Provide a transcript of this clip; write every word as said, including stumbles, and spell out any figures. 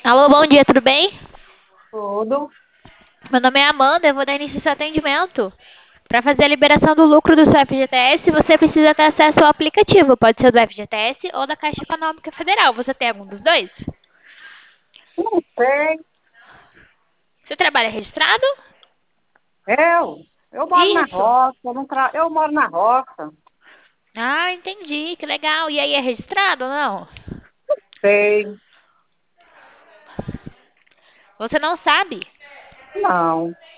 Alô, bom dia, tudo bem? Tudo. Meu nome é Amanda, eu vou dar início ao seu atendimento. Para fazer a liberação do lucro do seu F G T S, você precisa ter acesso ao aplicativo. Pode ser do F G T S ou da Caixa Econômica Federal. Você tem algum dos dois? Não sei. Você trabalha registrado? Eu, eu moro na Isso. roça, eu, não tra... eu moro na roça. Ah, entendi, que legal. E aí, é registrado ou não? Sei. Você não sabe? Não.